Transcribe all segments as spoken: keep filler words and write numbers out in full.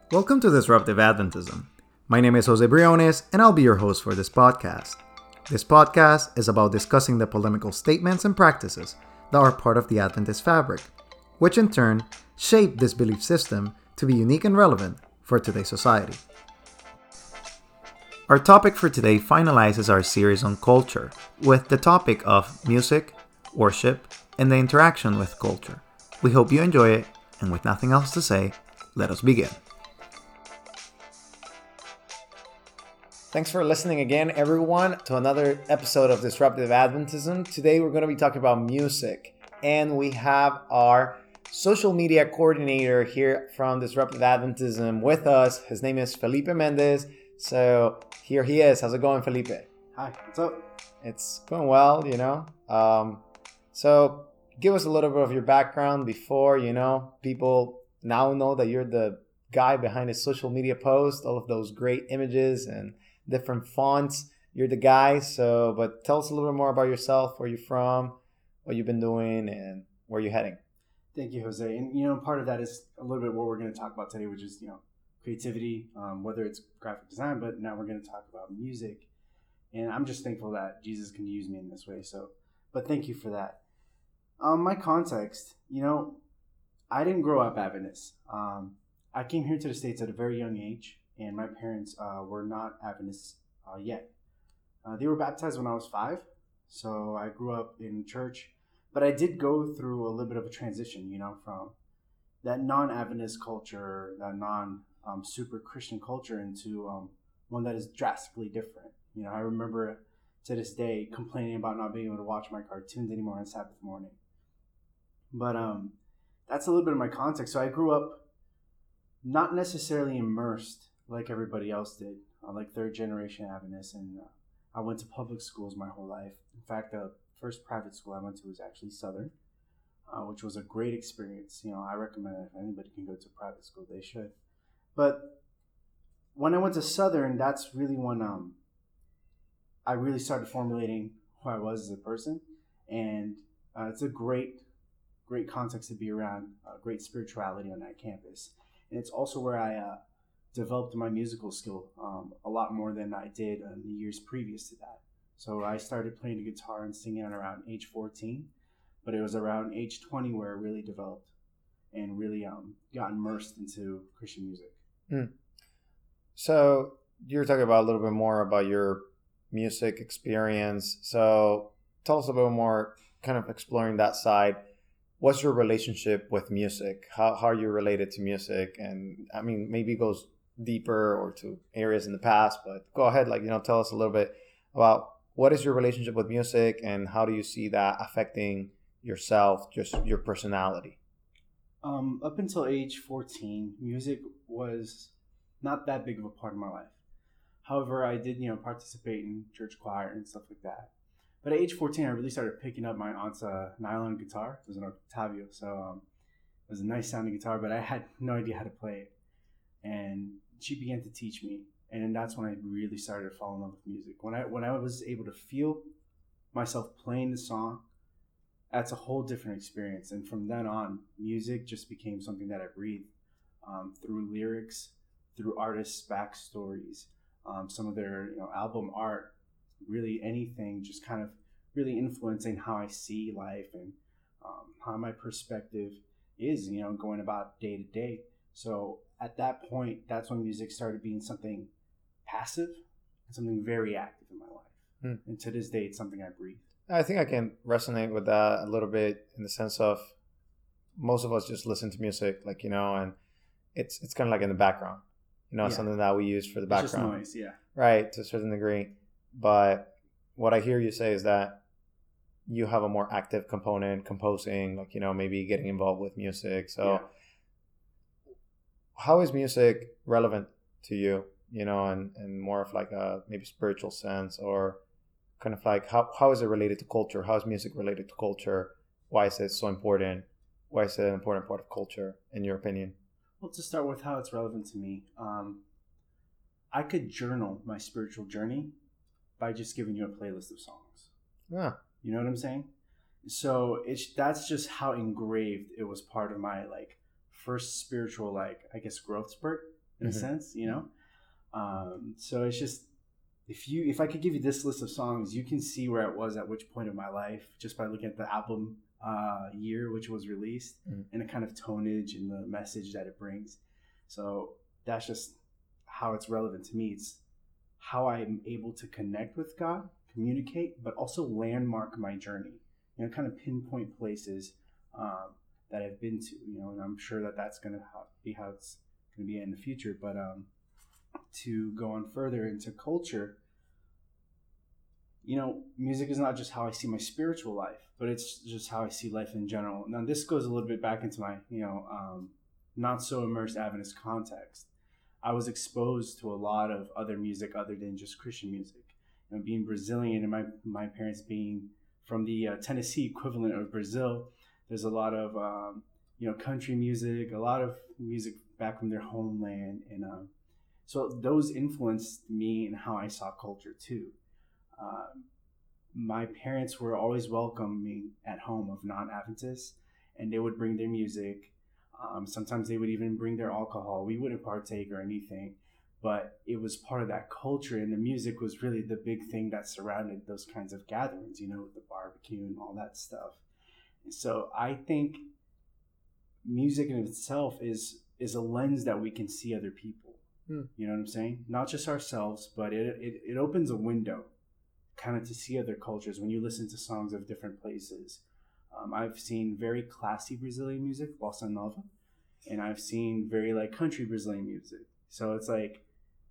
Welcome to Disruptive Adventism. My name is Jose Briones, and I'll be your host for this podcast. This podcast is about discussing the polemical statements and practices that are part of the Adventist fabric, which in turn shape this belief system to be unique and relevant for today's society. Our topic for today finalizes our series on culture, with the topic of music, worship, and the interaction with culture. We hope you enjoy it, and with nothing else to say, let us begin. Thanks for listening again, everyone, to another episode of Disruptive Adventism. Today we're going to be talking about music, and we have our social media coordinator here from Disruptive Adventism with us. His name is Felipe Mendez. So here he is. How's it going, Felipe? Hi, what's up? It's going well, you know. Um, so give us a little bit of your background before, you know, people now know that you're the guy behind his social media post, all of those great images and different fonts. You're the guy. So, but tell us a little bit more about yourself, where you're from, what you've been doing, and where you're heading. Thank you, Jose. And, you know, part of that is a little bit what we're going to talk about today, which is, you know, creativity, um, whether it's graphic design, but now we're going to talk about music. And I'm just thankful that Jesus can use me in this way. So, but thank you for that. Um, my context, you know, I didn't grow up Adventist. Um, I came here to the States at a very young age. And my parents uh, were not Adventists uh, yet. Uh, they were baptized when I was five, so I grew up in church. But I did go through a little bit of a transition, you know, from that non-Adventist culture, that non-super um, Christian culture into um, one that is drastically different. You know, I remember to this day complaining about not being able to watch my cartoons anymore on Sabbath morning. But um, that's a little bit of my context. So I grew up not necessarily immersed like everybody else did, uh, like third generation Adventist, and uh, I went to public schools my whole life. In fact, the first private school I went to was actually Southern, uh, which was a great experience. You know, I recommend it. If anybody can go to private school, they should. But when I went to Southern, that's really when um, I really started formulating who I was as a person, and uh, it's a great, great context to be around, uh, great spirituality on that campus, and it's also where I uh, developed my musical skill um, a lot more than I did in the years previous to that. So I started playing the guitar and singing at around age fourteen, but it was around age twenty where it really developed and really um, got immersed into Christian music. Mm. So you're talking about a little bit more about your music experience. So tell us a bit more, kind of exploring that side. What's your relationship with music? How, how are you related to music? And I mean, maybe it goes deeper or to areas in the past, but go ahead, like, you know, tell us a little bit about what is your relationship with music and how do you see that affecting yourself, just your personality? Um, up until age fourteen, music was not that big of a part of my life. However, I did, you know, participate in church choir and stuff like that. But at age fourteen, I really started picking up my aunt's uh, nylon guitar. It was an Octavio, so um, it was a nice sounding guitar, but I had no idea how to play it. And she began to teach me, and then that's when I really started to fall in love with music. When I when I was able to feel myself playing the song, that's a whole different experience. And from then on, music just became something that I breathed um, through lyrics, through artists' backstories, um, some of their you know album art, really anything, just kind of really influencing how I see life and um, how my perspective is, you know, going about day to day. So at that point, that's when music started being something passive and something very active in my life. Hmm. And to this day, it's something I breathe. I think I can resonate with that a little bit in the sense of most of us just listen to music, like, you know, and it's it's kind of like in the background, you know, yeah. Something that we use for the background. It's just noise, yeah. Right, to a certain degree. But what I hear you say is that you have a more active component, composing, like, you know, maybe getting involved with music. So yeah. How is music relevant to you, you know, and, and more of like a maybe spiritual sense, or kind of like how, how is it related to culture? How is music related to culture? Why is it so important? Why is it an important part of culture, in your opinion? Well, to start with how it's relevant to me, um, I could journal my spiritual journey by just giving you a playlist of songs. Yeah. You know what I'm saying? So it's that's just how engraved it was part of my like first spiritual, like, I guess, growth spurt in mm-hmm. a sense, you know. Um, so it's just if you if I could give you this list of songs, you can see where I was at which point of my life just by looking at the album uh, year which was released mm-hmm. and the kind of tonage and the message that it brings. So that's just how it's relevant to me. It's how I'm able to connect with God, communicate, but also landmark my journey. You know, kind of pinpoint places um, that I've been to. You know, and I'm sure that that's going to be how it's going to be in the future. But um, to go on further into culture, you know, music is not just how I see my spiritual life, but it's just how I see life in general. Now, this goes a little bit back into my, you know, um, not so immersed Adventist context. I was exposed to a lot of other music other than just Christian music. You know, being Brazilian and my, my parents being from the uh, Tennessee equivalent of Brazil, there's a lot of, um, you know, country music, a lot of music back from their homeland. And um, so those influenced me in how I saw culture too. Uh, my parents were always welcoming at home of non-Adventists, and they would bring their music. Um, sometimes they would even bring their alcohol. We wouldn't partake or anything, but it was part of that culture, and the music was really the big thing that surrounded those kinds of gatherings, you know, with the barbecue and all that stuff. And so I think music in itself is is a lens that we can see other people. Hmm. You know what I'm saying? Not just ourselves, but it, it, it opens a window kind of to see other cultures when you listen to songs of different places. Um, I've seen very classy Brazilian music, bossa nova, and I've seen very like country Brazilian music. So it's like,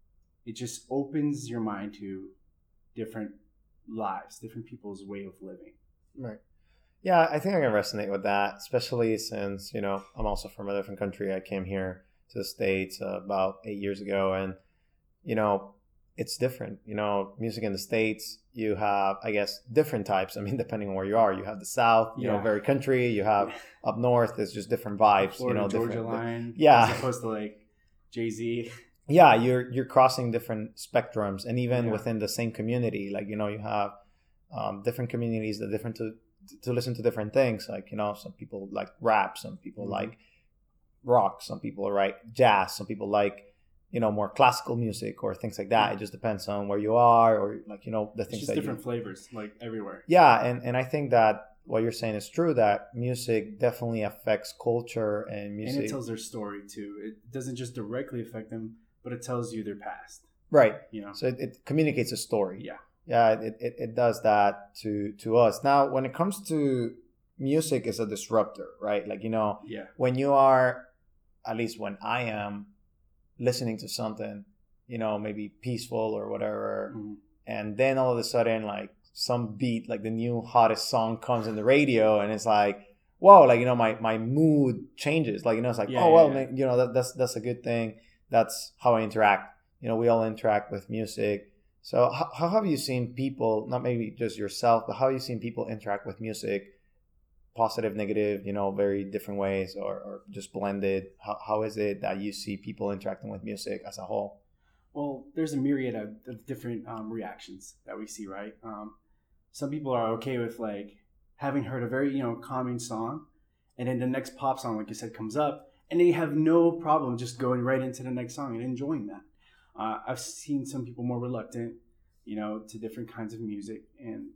it just opens your mind to different lives, different people's way of living. Right. Yeah, I think I can resonate with that, especially since, you know, I'm also from a different country. I came here to the States uh, about eight years ago, and, you know, it's different. You know, music in the States, you have, I guess, different types. I mean, depending on where you are, you have the South, you yeah. know, very country. You have up north, it's just different vibes. Florida, you know, Georgia line, yeah, as opposed to like Jay-Z. Yeah, you're you're crossing different spectrums, and even yeah. within the same community, like, you know, you have um, different communities that different to to listen to different things. Like, you know, some people like rap, some people mm-hmm. like rock, some people like jazz, some people like, you know, more classical music or things like that. It just depends on where you are, or like, you know, the things it's just that different you, flavors, like everywhere. Yeah, and and I think that what you're saying is true, that music definitely affects culture, and music, and it tells their story too. It doesn't just directly affect them, but it tells you their past. Right. You know, so it, it communicates a story. Yeah. Yeah, it, it, it does that to to us. Now, when it comes to music as a disruptor, right? Like, you know, yeah. when you are, at least when I am, listening to something, you know, maybe peaceful or whatever, mm-hmm. and then all of a sudden, like, some beat, like the new hottest song comes in the radio, and it's like, whoa, like, you know, my, my mood changes. Like, you know, it's like, yeah, oh, yeah, well, yeah. you know, that, that's that's a good thing. That's how I interact. You know, we all interact with music. So how, how have you seen people, not maybe just yourself, but how have you seen people interact with music? Positive, negative, you know, very different ways, or, or just blended? How, how is it that you see people interacting with music as a whole? Well, there's a myriad of, of different um, reactions that we see, right? Um, some people are okay with, like, having heard a very, you know, calming song, and then the next pop song, like you said, comes up, and they have no problem just going right into the next song and enjoying that. Uh, I've seen some people more reluctant, you know, to different kinds of music. And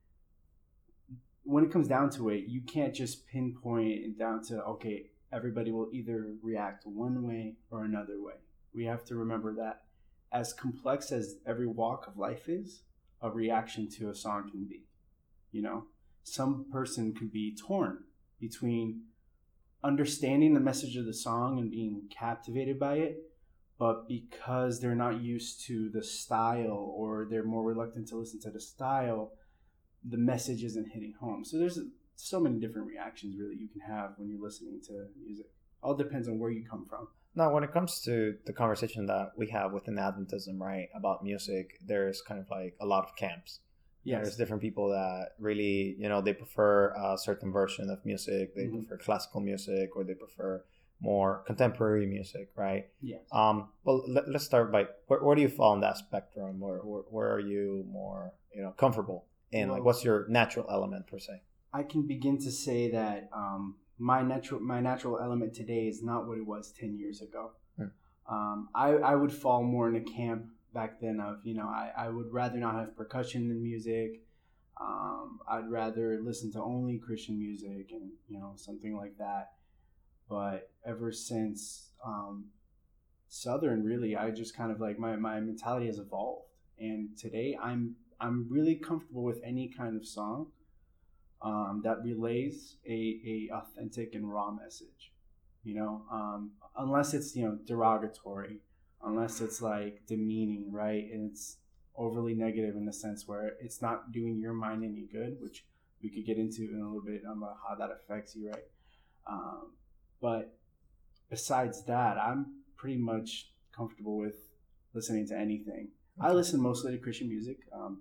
when it comes down to it, you can't just pinpoint it down to, okay, everybody will either react one way or another way. We have to remember that as complex as every walk of life is, a reaction to a song can be. You know, some person could be torn between understanding the message of the song and being captivated by it, but because they're not used to the style, or they're more reluctant to listen to the style, the message isn't hitting home. So there's so many different reactions really you can have when you're listening to music. All depends on where you come from. Now, when it comes to the conversation that we have within Adventism, right, about music, there's kind of like a lot of camps. Yes. There's different people that really, you know, they prefer a certain version of music. They mm-hmm. prefer classical music, or they prefer more contemporary music, right? Yes. Um, well, let, let's start by, where, where do you fall on that spectrum? Where, where, where are you more, you know, comfortable in? Well, like, what's your natural element per se? I can begin to say that um, my natural my natural element today is not what it was ten years ago. Hmm. Um, I, I would fall more in a camp back then of, you know, I, I would rather not have percussion in music. Um, I'd rather listen to only Christian music and, you know, something like that. But ever since um, Southern, really, I just kind of like my, my mentality has evolved. And today I'm I'm really comfortable with any kind of song um, that relays a, a authentic and raw message, you know, um, unless it's, you know, derogatory, unless it's like demeaning, right? And it's overly negative in the sense where it's not doing your mind any good, which we could get into in a little bit about how that affects you, right? Um, but besides that, I'm pretty much comfortable with listening to anything. I listen mostly to Christian music, um,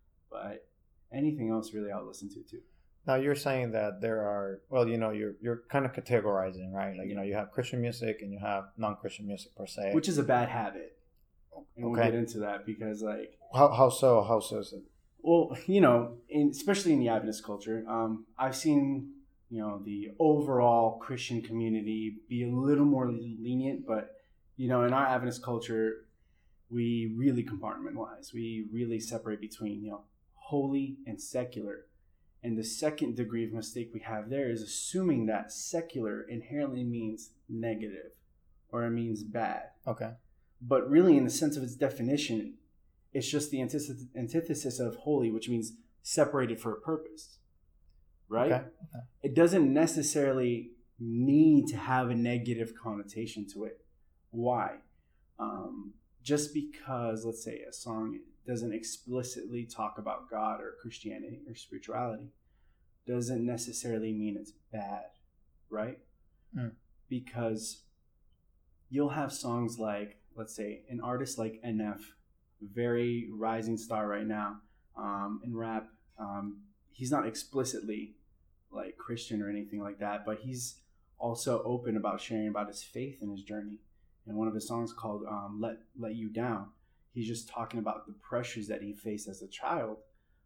but anything else really I'll listen to too. Now you're saying that there are, well, you know, you're you're kind of categorizing, right? Like, you know, you have Christian music and you have non-Christian music per se. Which is a bad habit. And we'll Okay. get into that because, like... How how so? How so is it? Well, you know, in, especially in the Adventist culture, um, I've seen, you know, the overall Christian community be a little more lenient, but, you know, in our Adventist culture, we really compartmentalize. We really separate between, you know, holy and secular. And the second degree of mistake we have there is assuming that secular inherently means negative or it means bad. Okay. But really, in the sense of its definition, it's just the antithesis, antithesis of holy, which means separated for a purpose, right? Okay. Okay. It doesn't necessarily need to have a negative connotation to it. Why? Um, just because, let's say, a song doesn't explicitly talk about God or Christianity or spirituality doesn't necessarily mean it's bad, right? Mm. Because you'll have songs like, let's say, an artist like N F, very rising star right now um, in rap. Um, he's not explicitly like Christian or anything like that, but he's also open about sharing about his faith and his journey. And one of his songs called um, "Let Let You Down," he's just talking about the pressures that he faced as a child,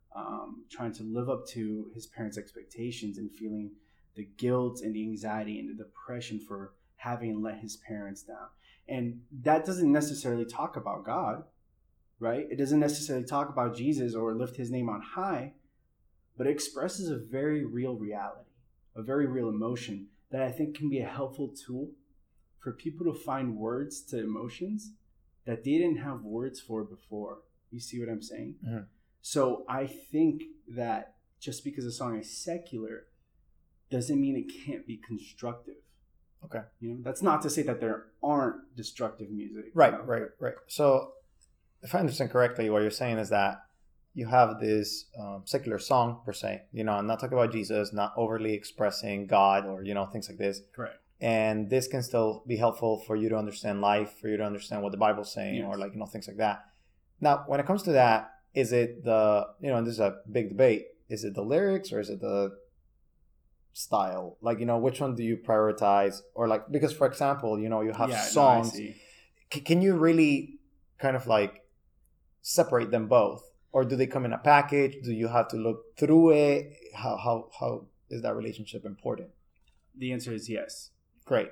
um, trying to live up to his parents' expectations and feeling the guilt and the anxiety and the depression for having let his parents down. And that doesn't necessarily talk about God, right? It doesn't necessarily talk about Jesus or lift his name on high, but it expresses a very real reality, a very real emotion that I think can be a helpful tool for people to find words to emotions that they didn't have words for before. You see what I'm saying? Mm-hmm. So I think that just because a song is secular doesn't mean it can't be constructive. Okay. You know, that's not to say that there aren't destructive music. Right, you know? right, right. So if I understand correctly, what you're saying is that you have this um, secular song per se, you know, I'm not talking about Jesus, not overly expressing God or, you know, things like this. Correct. And this can still be helpful for you to understand life, for you to understand what the Bible's saying, Yes. or like, you know, things like that. Now, when it comes to that, is it the, you know, and this is a big debate, is it the lyrics or is it the style? Like, you know, which one do you prioritize? Or like, because for example, you know, you have Yeah, songs. no, I see. C- can you really kind of like separate them both? Or do they come in a package? Do you have to look through it? How, how, how is that relationship important? The answer is yes. Great.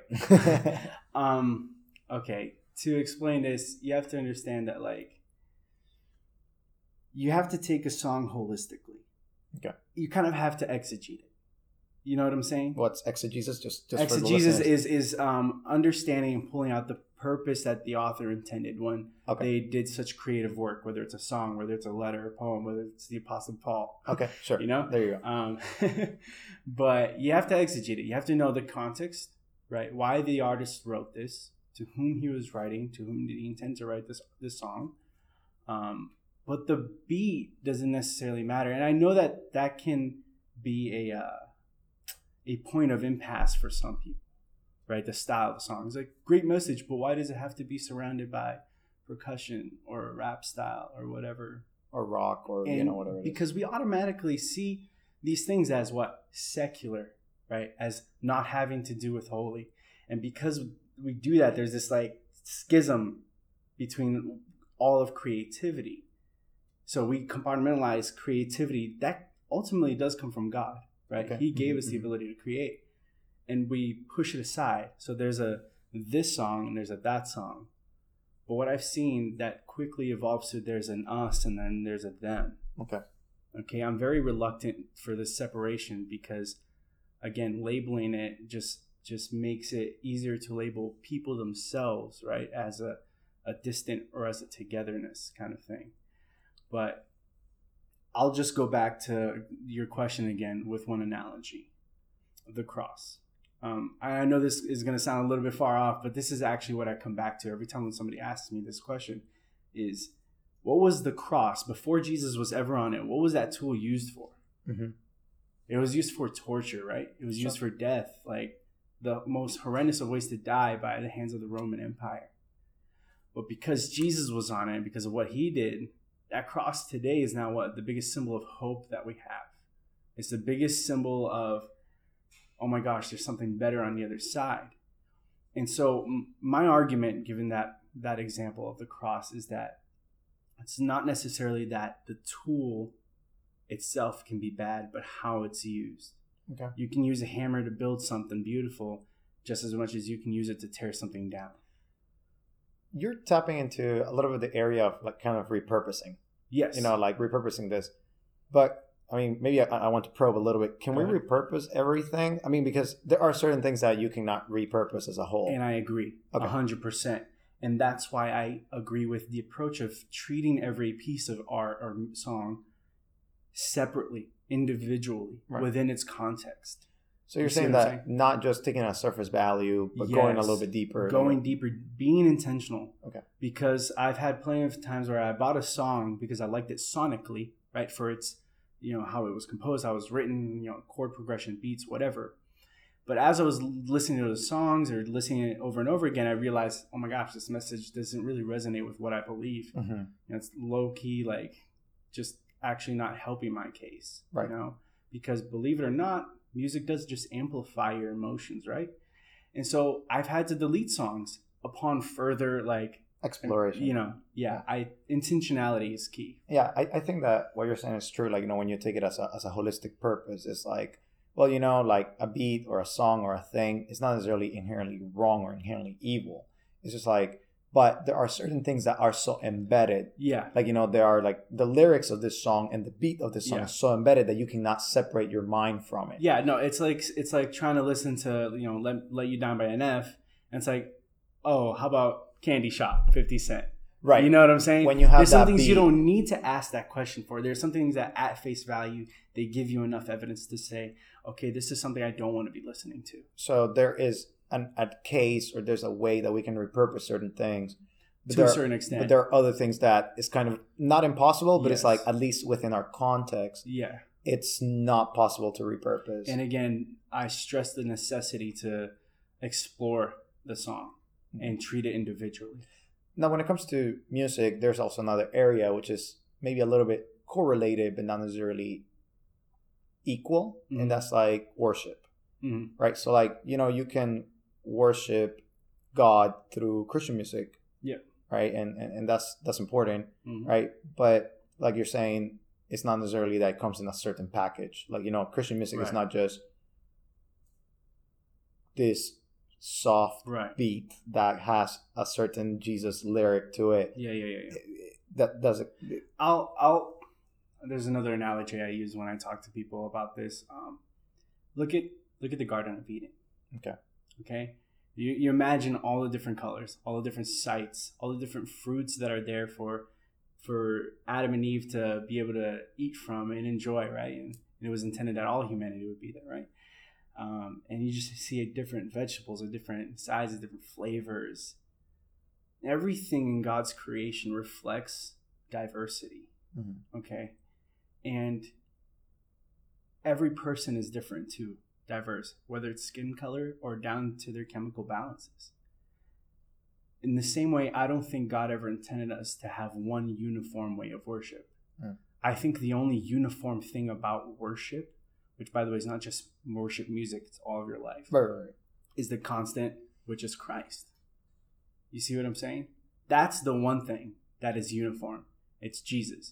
Um, okay. To explain this, you have to understand that, like, you have to take a song holistically. Okay. You kind of have to exegete it. You know what I'm saying? What's exegesis? Just, just for the Exegesis listeners. is is um, understanding and pulling out the purpose that the author intended when Okay. they did such creative work, whether it's a song, whether it's a letter, a poem, whether it's the Apostle Paul. Okay, sure. You know? There you go. Um, but you have to exegete it. You have to know the context, right? Why the artist wrote this, to whom he was writing, to whom did he intend to write this this song. Um, but the beat doesn't necessarily matter, and I know that that can be a uh, a point of impasse for some people, right? The style of the song is like great message, but why does it have to be surrounded by percussion or a rap style or whatever? Or rock or, And you know, whatever it is. because we automatically see these things as what? Secular, right? As not having to do with holy. And because we do that, there's this like schism between all of creativity. So we compartmentalize creativity that ultimately does come from God, right? Okay. He gave Mhm, us the mhm. ability to create, and we push it aside. So there's a this song and there's a that song. But what I've seen that quickly evolves to there's an us and then there's a them. Okay. Okay, I'm very reluctant for this separation because, again, labeling it just just makes it easier to label people themselves, right, as a, a distant or as a togetherness kind of thing. But I'll just go back to your question again with one analogy, the cross. Um, I know this is going to sound a little bit far off, but this is actually what I come back to every time when somebody asks me this question is, what was the cross before Jesus was ever on it? What was that tool used for? Mm-hmm. It was used for torture, right? It was Sure. used for death, like the most horrendous of ways to die by the hands of the Roman Empire. But because Jesus was on it, because of what he did, that cross today is now what? The biggest symbol of hope that we have. It's the biggest symbol of, oh my gosh, there's something better on the other side. And so m- my argument, given that that example of the cross, is that it's not necessarily that the tool itself can be bad, but how it's used. Okay. You can use a hammer to build something beautiful just as much as you can use it to tear something down. You're tapping into a little bit the area of like kind of repurposing. Yes. You know, like repurposing this. But I mean, maybe I, I want to probe a little bit. Can Go we ahead. repurpose everything? I mean, because there are certain things that you cannot repurpose as a whole. And I agree, a Okay. hundred percent. And that's why I agree with the approach of treating every piece of art or song separately, individually, Right. within its context. So you're You see saying what that I'm saying? not just taking a surface value, but going a Yes. little bit deeper. Going deeper, being intentional. Okay. Because I've had plenty of times where I bought a song because I liked it sonically, right? For its, you know, how it was composed, how it was written, you know, chord progression, beats, whatever. But as I was listening to the songs or listening to it over and over again, I realized, oh my gosh, this message doesn't really resonate with what I believe. Mm-hmm. You know, it's low key, like just actually not helping my case, Right. you know, because believe it or not, music does just amplify your emotions, right? And so I've had to delete songs upon further, like, Exploration. you know, yeah, I intentionality is key. Yeah, I, I think that what you're saying is true. Like, you know, when you take it as a, as a holistic purpose, it's like, well, you know, like a beat or a song or a thing, it's not necessarily inherently wrong or inherently evil. It's just like, but there are certain things that are so embedded. Yeah, Like, you know, there are like the lyrics of this song and the beat of this song Yeah. is so embedded that you cannot separate your mind from it. yeah, no, it's like it's like trying to listen to, you know, let, let You Down by N F, and it's like, oh, how about Candy Shop, fifty Cent? Right. You know what I'm saying? When you have There's some that things you beat- don't need to ask that question for. There's some things that at face value, they give you enough evidence to say, okay, this is something I don't want to be listening to. So there is an, a case or there's a way that we can repurpose certain things. But To a there- certain extent. But there are other things that is kind of not impossible, but it's Yes. like at least within our context, Yeah. it's not possible to repurpose. And again, I stress the necessity to explore the song and treat it individually. Now, when it comes to music, there's also another area which is maybe a little bit correlated, but not necessarily equal, Mhm. and that's like worship, Mhm. right? So, like, you know, you can worship God through Christian music, Yeah. right, and and, and that's that's important, Mhm. right? But like you're saying, it's not necessarily that it comes in a certain package. Like, you know, Christian music is Right. not just this soft Right. beat that has a certain Jesus lyric to it. Yeah, yeah, yeah, yeah. That does it. I'll, I'll, there's another analogy I use when I talk to people about this. Um, look at, look at the Garden of Eden. Okay. Okay. You, you imagine all the different colors, all the different sights, all the different fruits that are there for, for Adam and Eve to be able to eat from and enjoy, right? And it was intended that all humanity would be there, right? Um, and you just see different vegetables of different sizes, different flavors. Everything in God's creation reflects diversity. Mm-hmm. Okay. And every person is different too, diverse, whether it's skin color or down to their chemical balances. In the same way, I don't think God ever intended us to have one uniform way of worship. Mm. I think the only uniform thing about worship, which by the way is not just worship music, it's all of your life, Right, right, right. is the constant, which is Christ. You see what I'm saying? That's the one thing that is uniform. It's Jesus.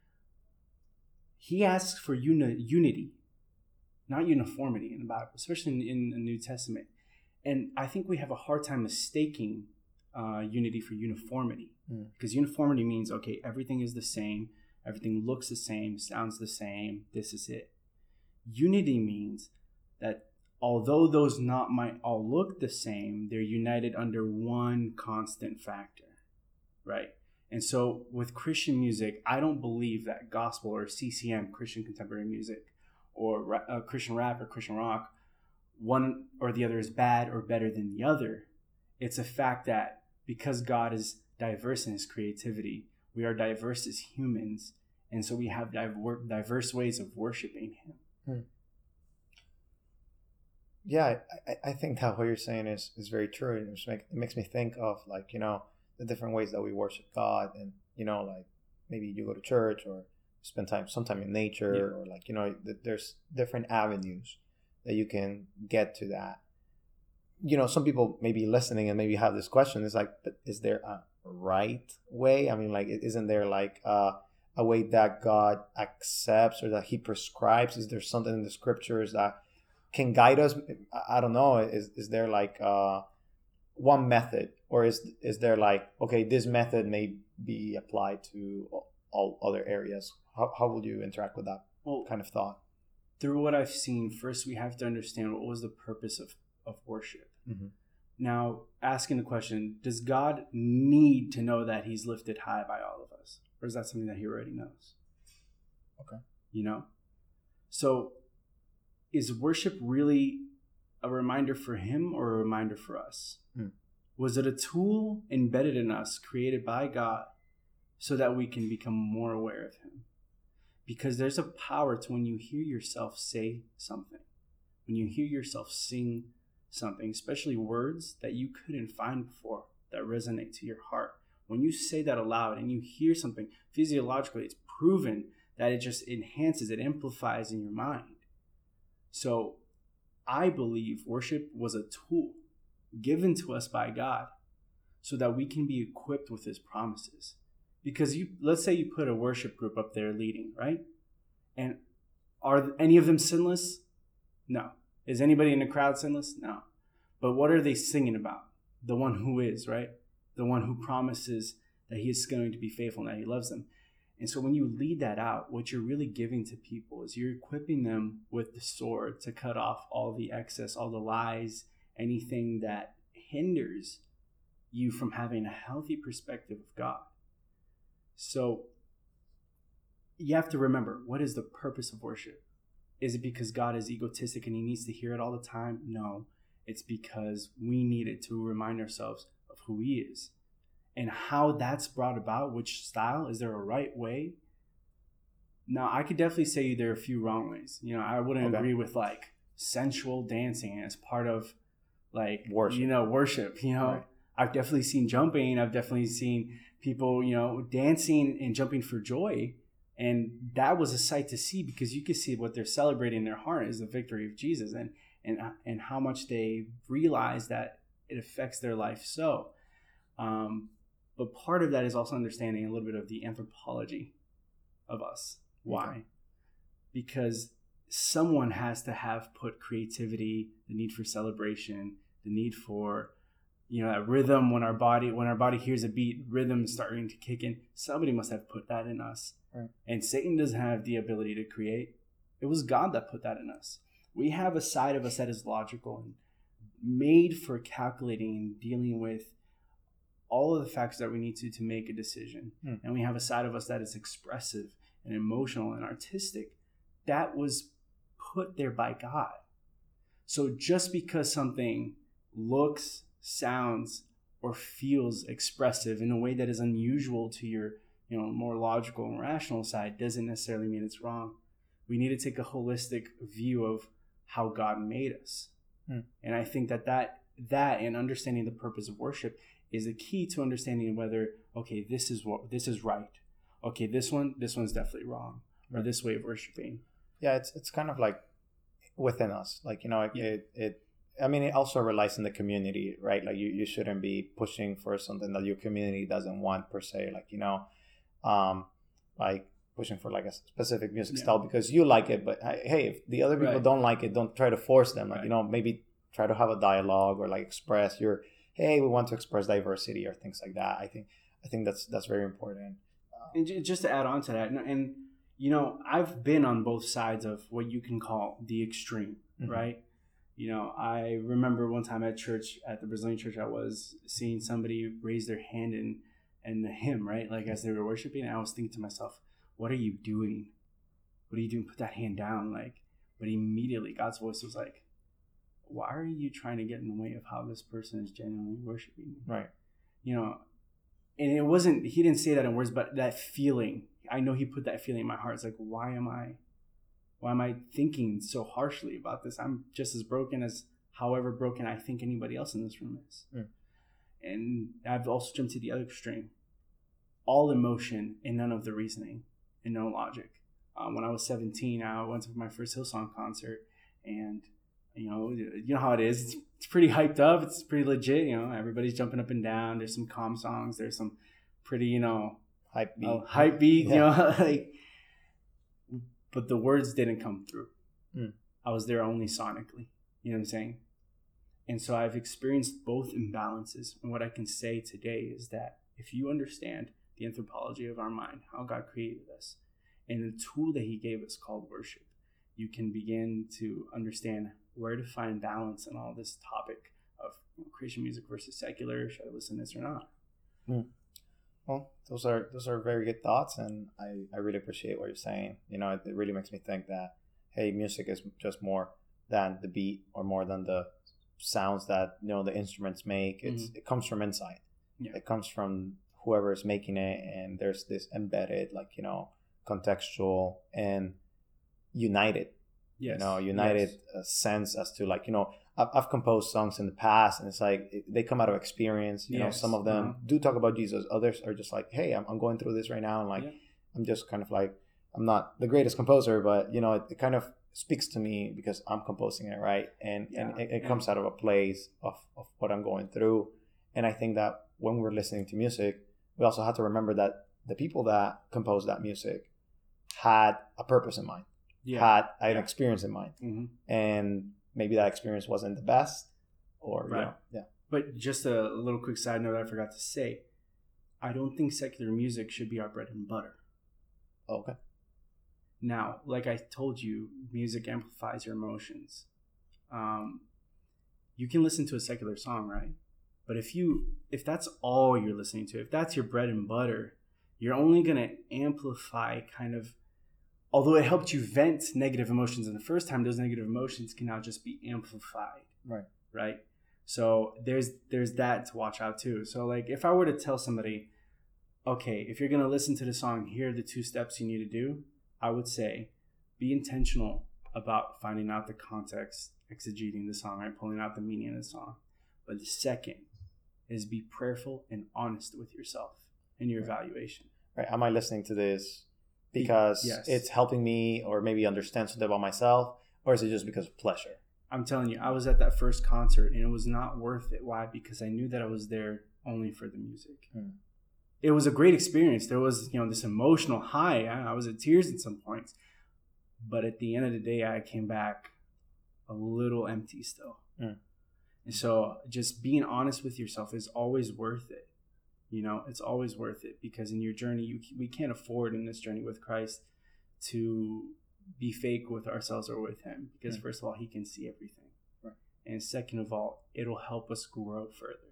He asks for uni- unity, not uniformity in the Bible, especially in, in the New Testament. And I think we have a hard time mistaking uh, unity for uniformity. Mm. Because uniformity means, okay, everything is the same, everything looks the same, sounds the same, this is it. Unity means that although those not might all look the same, they're united under one constant factor, right? And so with Christian music, I don't believe that gospel or C C M, Christian contemporary music, or uh, Christian rap or Christian rock, one or the other is bad or better than the other. It's a fact that because God is diverse in his creativity, we are diverse as humans, and so we have diver- diverse ways of worshiping him. Hmm. Yeah, I, I think that what you're saying is, is very true. It, just make, it makes me think of, like, you know, the different ways that we worship God, and, you know, like maybe you go to church or spend time sometime in nature, yeah. or like, you know, there's different avenues that you can get to that. You know, some people may be listening and maybe have this question. It's like, but is there a right way? I mean, like, isn't there like uh, a way that God accepts or that he prescribes? Is there something in the scriptures that can guide us? I don't know. Is is there like uh, one method, or is is there like, okay, this method may be applied to all other areas? How how would you interact with that well, kind of thought? Through what I've seen, first we have to understand what was the purpose of, of worship. Mm-hmm. Now, asking the question, does God need to know that he's lifted high by all of us? Or is that something that he already knows? Okay. You know? So is worship really a reminder for him or a reminder for us? Mm. Was it a tool embedded in us, created by God, so that we can become more aware of him? Because there's a power to when you hear yourself say something, when you hear yourself sing something, especially words that you couldn't find before that resonate to your heart. When you say that aloud and you hear something physiologically, it's proven that it just enhances, it amplifies in your mind. So I believe worship was a tool given to us by God so that we can be equipped with his promises. Because you, let's say you put a worship group up there leading, right? And are any of them sinless? No. Is anybody in the crowd sinless? No. But what are they singing about? The one who is, right? The one who promises that he is going to be faithful and that he loves them. And so when you lead that out, what you're really giving to people is you're equipping them with the sword to cut off all the excess, all the lies, anything that hinders you from having a healthy perspective of God. So you have to remember, what is the purpose of worship? Is it because God is egotistic and he needs to hear it all the time? No, it's because we need it to remind ourselves of who he is. And how that's brought about, which style, is there a right way? Now, I could definitely say there are a few wrong ways. You know, I wouldn't okay. agree with like sensual dancing as part of like, worship. you know, worship. You know, right. I've definitely seen jumping. I've definitely seen people, you know, dancing and jumping for joy. And that was a sight to see because you could see what they're celebrating in their heart is the victory of Jesus and, and, and how much they realize that it affects their life. So, um, but part of that is also understanding a little bit of the anthropology of us. Why? Okay. Because someone has to have put creativity, the need for celebration, the need for, you know, that rhythm when our body, when our body hears a beat, rhythm is starting to kick in. Somebody must have put that in us. Right. And Satan doesn't have the ability to create. It was God that put that in us. We have a side of us that is logical and made for calculating and dealing with all of the factors that we need to to make a decision. Mm. And we have a side of us that is expressive and emotional and artistic. That was put there by God. So just because something looks, sounds, or feels expressive in a way that is unusual to your, you know, more logical and rational side doesn't necessarily mean it's wrong. We need to take a holistic view of how God made us. Mm. And I think that, that that and understanding the purpose of worship is a key to understanding whether, okay, this is what this is right. Okay, this one, this one's definitely wrong. Or this way of worshiping. Yeah, it's it's kind of like within us. Like, you know, yeah. it, it I mean, it also relies on the community, right? Like you, you shouldn't be pushing for something that your community doesn't want per se. Like, you know, um, like pushing for like a specific music yeah. style because you like it, but hey, if the other people right. don't like it, don't try to force them. Like, right. you know, maybe try to have a dialogue or like express your hey, we want to express diversity or things like that. I think I think that's that's very important. And just to add on to that, and, and you know, I've been on both sides of what you can call the extreme, mm-hmm. right? You know, I remember one time at church, at the Brazilian church I was, seeing somebody raise their hand in, in the hymn, right? Like as they were worshiping, I was thinking to myself, what are you doing? What are you doing? Put that hand down. Like, but immediately God's voice was like, why are you trying to get in the way of how this person is genuinely worshiping me? Right. You know, and it wasn't, he didn't say that in words, but that feeling, I know he put that feeling in my heart. It's like, why am I, why am I thinking so harshly about this? I'm just as broken as however broken I think anybody else in this room is. Mm. And I've also jumped to the other extreme. All emotion and none of the reasoning and no logic. Um, when I was seventeen, I went to my first Hillsong concert, and you know, you know how it is. It's, it's pretty hyped up. It's pretty legit. You know, everybody's jumping up and down. There's some calm songs. There's some pretty, you know, hype beat. Uh, hype beat. Yeah. You know, like, but the words didn't come through. Mm. I was there only sonically. You know what I'm saying? And so I've experienced both imbalances. And what I can say today is that if you understand the anthropology of our mind, how God created us, and the tool that he gave us called worship, you can begin to understand where to find balance in all this topic of Christian music versus secular. Should I listen to this or not? Mm. Well, those are those are very good thoughts, and I, I really appreciate what you're saying. You know, it, it really makes me think that, hey, music is just more than the beat or more than the sounds that, you know, the instruments make. It's mm-hmm. It comes from inside. Yeah. It comes from whoever is making it, and there's this embedded, like, you know, contextual and united, yes. you know, united yes. uh, sense as to, like, you know, I've, I've composed songs in the past, and it's like it, they come out of experience. You yes. know, some of them uh-huh. do talk about Jesus. Others are just like, hey, I'm, I'm going through this right now, and like, yeah. I'm just kind of like, I'm not the greatest composer, but you know, it, it kind of speaks to me because I'm composing it, right? And yeah. and it, it yeah. comes out of a place of, of what I'm going through. And I think that when we're listening to music, we also have to remember that the people that compose that music had a purpose in mind, yeah. had an yeah. experience in mind, mm-hmm. and maybe that experience wasn't the best, or right. you know, yeah. But just a little quick side note I forgot to say, I don't think secular music should be our bread and butter. Okay. Now, like I told you, music amplifies your emotions. Um, you can listen to a secular song, right? But if you, if that's all you're listening to, if that's your bread and butter, you're only going to amplify kind of, although it helped you vent negative emotions in the first time, those negative emotions can now just be amplified. Right. Right. So there's, there's that to watch out too. So like if I were to tell somebody, okay, if you're going to listen to the song, here are the two steps you need to do. I would say be intentional about finding out the context, exegeting the song, right? Pulling out the meaning of the song. But the second is be prayerful and honest with yourself in your right. evaluation. Right. Am I listening to this because yes. it's helping me or maybe understand something about myself, or is it just because of pleasure? I'm telling you, I was at that first concert and it was not worth it. Why? Because I knew that I was there only for the music. Hmm. It was a great experience. There was, you know, this emotional high. I was at tears at some points. But at the end of the day, I came back a little empty still. Mm. And so just being honest with yourself is always worth it. You know, it's always worth it because in your journey, you, we can't afford in this journey with Christ to be fake with ourselves or with him. Because mm. first of all, he can see everything. Right. And second of all, it'll help us grow further.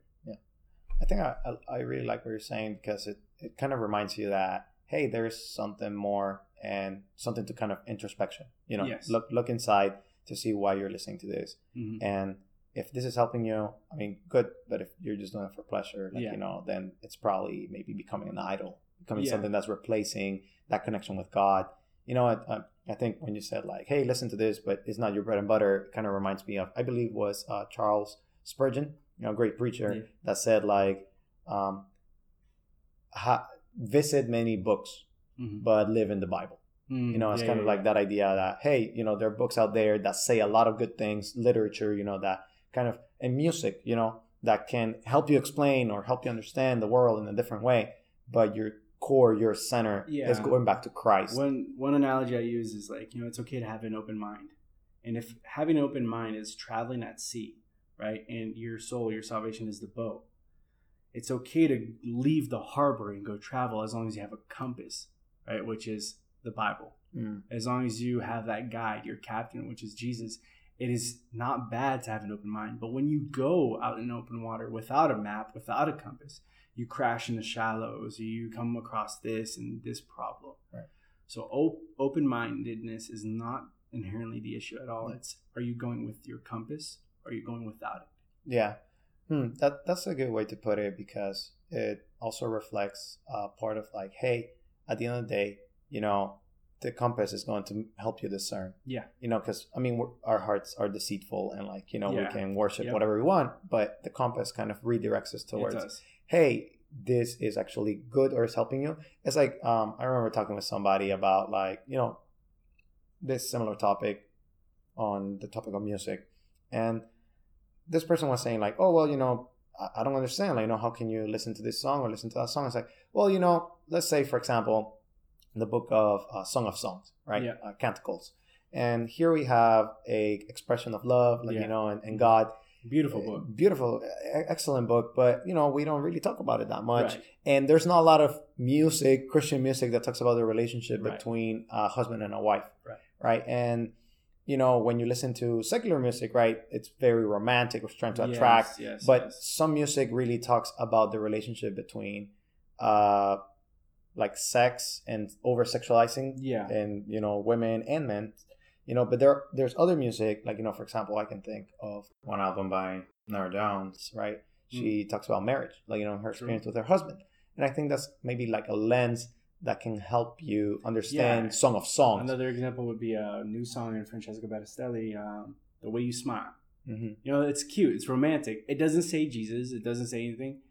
I think I, I really like what you're saying because it, it kind of reminds you that, hey, there's something more and something to kind of introspection, you know, yes. look look inside to see why you're listening to this. Mm-hmm. And if this is helping you, I mean, good. But if you're just doing it for pleasure, like, yeah. you know, then it's probably maybe becoming an idol, becoming yeah. something that's replacing that connection with God. You know, I, I think when you said like, hey, listen to this, but it's not your bread and butter, it kind of reminds me of, I believe was uh, Charles Spurgeon. You know, great preacher yeah. that said like, um, ha- visit many books, mm-hmm. but live in the Bible. Mm, you know, it's yeah, kind yeah, of like yeah. that idea that, hey, you know, there are books out there that say a lot of good things, literature, you know, that kind of, and music, you know, that can help you explain or help you understand the world in a different way. But your core, your center yeah. is going back to Christ. One, one analogy I use is like, you know, it's okay to have an open mind. And if having an open mind is traveling at sea, right? And your soul, your salvation is the boat. It's okay to leave the harbor and go travel as long as you have a compass, right? Which is the Bible. Mm. As long as you have that guide, your captain, which is Jesus, it is not bad to have an open mind. But when you go out in open water without a map, without a compass, you crash in the shallows, you come across this and this problem. Right. So op- open-mindedness is not inherently the issue at all. It's, are you going with your compass or are you going without it? Yeah. Hmm. That that's a good way to put it, because it also reflects uh, part of like, hey, at the end of the day, you know, the compass is going to help you discern. Yeah. You know, because I mean, we're, our hearts are deceitful, and like, you know, Yeah. we can worship Yep. whatever we want, but the compass kind of redirects us It towards, does. hey, this is actually good or is helping you. It's like, um, I remember talking with somebody about like, you know, this similar topic on the topic of music, and this person was saying like, oh, well, you know, I, I don't understand. Like, you know, how can you listen to this song or listen to that song? It's like, well, you know, let's say, for example, the book of uh, Song of Songs, right? Yeah. Uh, Canticles. And here we have a expression of love, like, Yeah. you know, and, and God. Beautiful book. Beautiful, e- excellent book. But, you know, we don't really talk about it that much. Right. And there's not a lot of music, Christian music, that talks about the relationship Right. between a husband and a wife. Right. Right. And, you know, when you listen to secular music, right, it's very romantic. It's trying to Yes, attract. yes, but yes. some music really talks about the relationship between, uh, like sex and over sexualizing, Yeah. and, you know, women and men, you know. But there, there's other music, like, you know, for example, I can think of one album by Nora Jones, right? She mm. talks about marriage, like, you know, her experience True. with her husband. And I think that's maybe like a lens that can help you understand Yeah. Song of Songs. Another example would be a new song in Francesca Battistelli, um, The Way You Smile. Mm-hmm. You know, it's cute. It's romantic. It doesn't say Jesus. It doesn't say anything.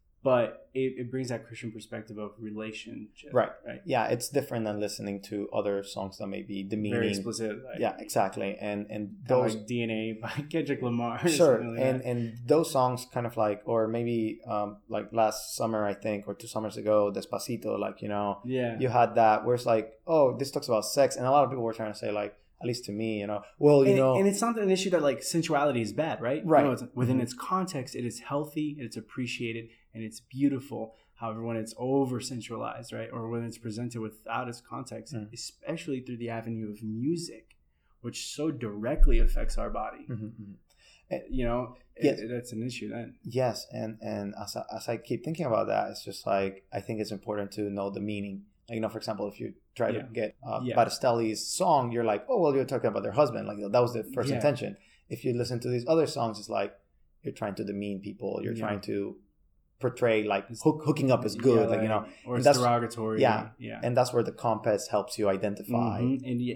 But it, it brings that Christian perspective of relationship. Right. Right. Yeah, it's different than listening to other songs that may be demeaning. Very explicit. Like, yeah, exactly. And and those those like D N A by Kendrick Lamar. Sure. Like and that. and those songs kind of like, or maybe um like last summer, I think, or two summers ago, Despacito, like, you know, yeah, you had that where it's like, oh, this talks about sex, and a lot of people were trying to say like, at least to me, you know, well, you and, know, and it's not an issue that like sensuality is bad, right? Right. No, it's, within Mm-hmm. its context, it is healthy, it's appreciated, and it's beautiful. However, when it's over sensualized, right, or when it's presented without its context, mm. especially through the avenue of music, which so directly affects our body, mm-hmm. and, you know, yes. it, that's an issue then. Yes, and and as I, as I keep thinking about that, it's just like, I think it's important to know the meaning. Like, you know, for example, if you try yeah. to get uh, yeah. Battistelli's song, you're like, oh, well, you're talking about their husband. Like, that was the first yeah. intention. If you listen to these other songs, it's like you're trying to demean people. You're yeah. trying to portray like hook, hooking up is good, yeah, like, like, you know, or it's derogatory. Yeah, yeah, and that's where the compass helps you identify. Mm-hmm. And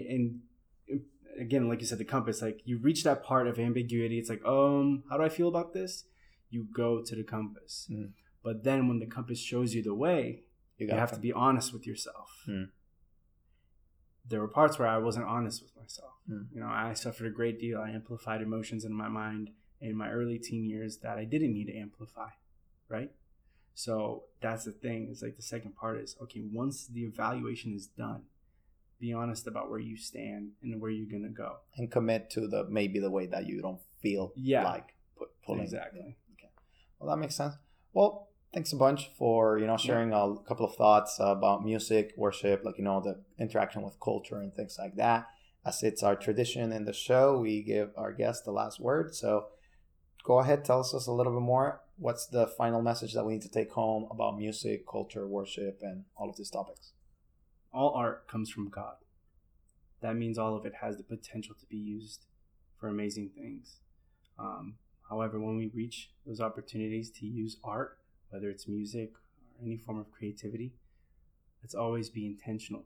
and again, like you said, the compass, like you reach that part of ambiguity. It's like, um, how do I feel about this? You go to the compass, mm. but then when the compass shows you the way, you, you have to be honest with yourself. Mm. There were parts where I wasn't honest with myself. Mm. You know, I suffered a great deal. I amplified emotions in my mind in my early teen years that I didn't need to amplify. Right? So that's the thing. It's like the second part is, okay, once the evaluation is done, be honest about where you stand and where you're going to go. And commit to the maybe the way that you don't feel yeah. like put, pulling. Exactly. Okay. Well, that makes sense. Well, thanks a bunch for, you know, sharing yeah. a couple of thoughts about music, worship, like, you know, the interaction with culture and things like that. As it's our tradition in the show, we give our guests the last word. So go ahead, tell us a little bit more. What's the final message that we need to take home about music, culture, worship, and all of these topics? All art comes from God. That means all of it has the potential to be used for amazing things. Um, however, when we reach those opportunities to use art, whether it's music or any form of creativity, let's always be intentional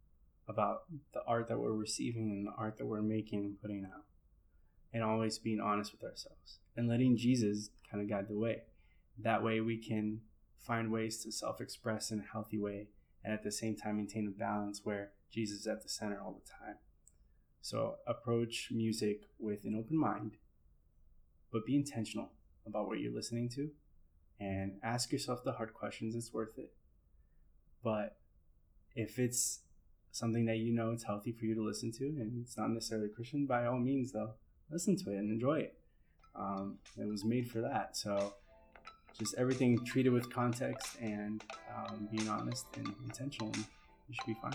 about the art that we're receiving and the art that we're making and putting out. And always being honest with ourselves and letting Jesus kind of guide the way. That way we can find ways to self-express in a healthy way and at the same time maintain a balance where Jesus is at the center all the time. So approach music with an open mind, but be intentional about what you're listening to and ask yourself the hard questions. It's worth it. But if it's something that you know it's healthy for you to listen to and it's not necessarily Christian, by all means though, listen to it and enjoy it. Um, it was made for that. So just everything treated with context and um, being honest and intentional, and you should be fine.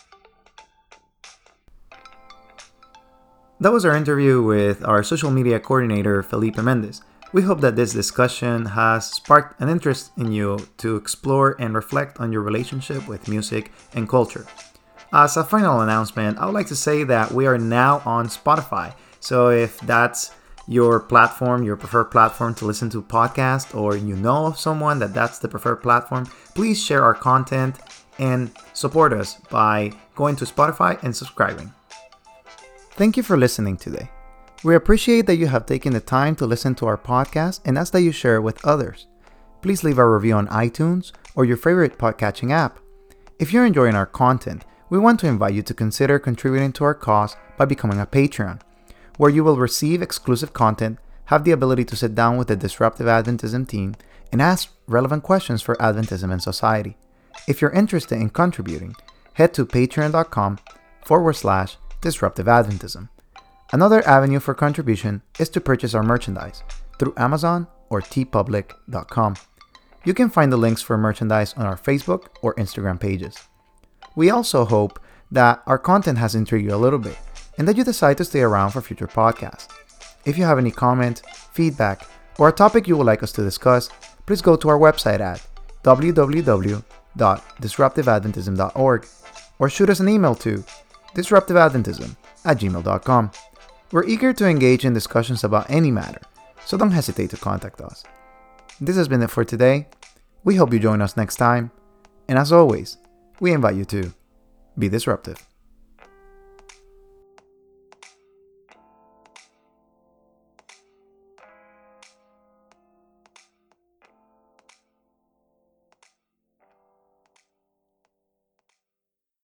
That was our interview with our social media coordinator, Felipe Mendez. We hope that this discussion has sparked an interest in you to explore and reflect on your relationship with music and culture. As a final announcement, I would like to say that we are now on Spotify. So if that's your platform, your preferred platform to listen to podcasts, or you know of someone that that's the preferred platform, please share our content and support us by going to Spotify and subscribing. Thank you for listening today. We appreciate that you have taken the time to listen to our podcast and ask that you share it with others. Please leave a review on iTunes or your favorite podcatching app. If you're enjoying our content, we want to invite you to consider contributing to our cause by becoming a Patreon, where you will receive exclusive content, have the ability to sit down with the Disruptive Adventism team, and ask relevant questions for Adventism and society. If you're interested in contributing, head to patreon.com forward slash disruptive Adventism. Another avenue for contribution is to purchase our merchandise through Amazon or t public dot com. You can find the links for merchandise on our Facebook or Instagram pages. We also hope that our content has intrigued you a little bit and that you decide to stay around for future podcasts. If you have any comment, feedback, or a topic you would like us to discuss, please go to our website at w w w dot disruptive adventism dot org or shoot us an email to disruptive adventism at gmail dot com. We're eager to engage in discussions about any matter, so don't hesitate to contact us. This has been it for today. We hope you join us next time, and as always, we invite you to be disruptive.